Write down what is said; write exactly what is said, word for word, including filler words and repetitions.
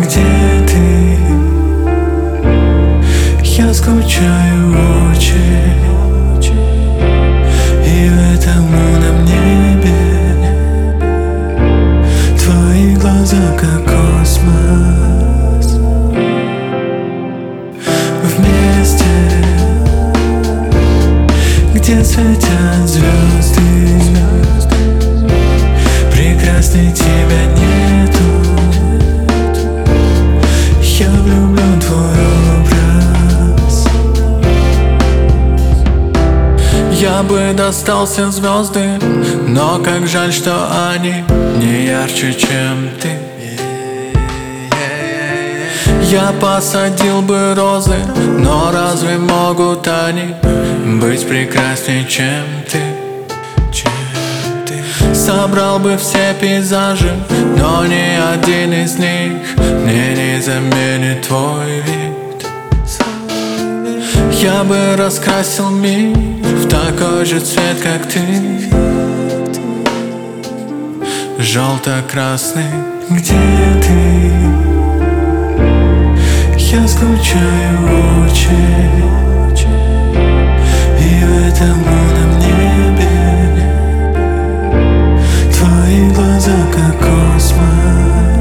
Где ты? Я скучаю очень, и в этом лунном небе твои глаза как космос. Вместе, где светят звезды, прекрасней тебя нету. Я влюблен в твой образ. Я бы достал все звезды, но как жаль, что они не ярче, чем ты. Я посадил бы розы, но разве могут они быть прекрасней, чем ты? Собрал бы все пейзажи, но ни один из них мне не заменит твой вид. Я бы раскрасил мир в такой же цвет, как ты, желто-красный. Где ты? Я скучаю очень, и в этом лунном небе твои глаза как космос.